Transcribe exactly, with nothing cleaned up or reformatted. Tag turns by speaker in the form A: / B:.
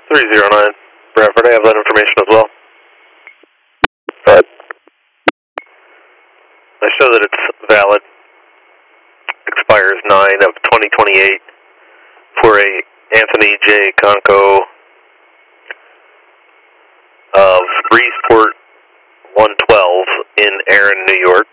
A: three zero nine, Bradford, I have that information as well.
B: Go ahead.
A: I show that it's valid. Expires nine of twenty twenty-eight for a Anthony J. Conco of Breezeport one twelve in Erin, New York.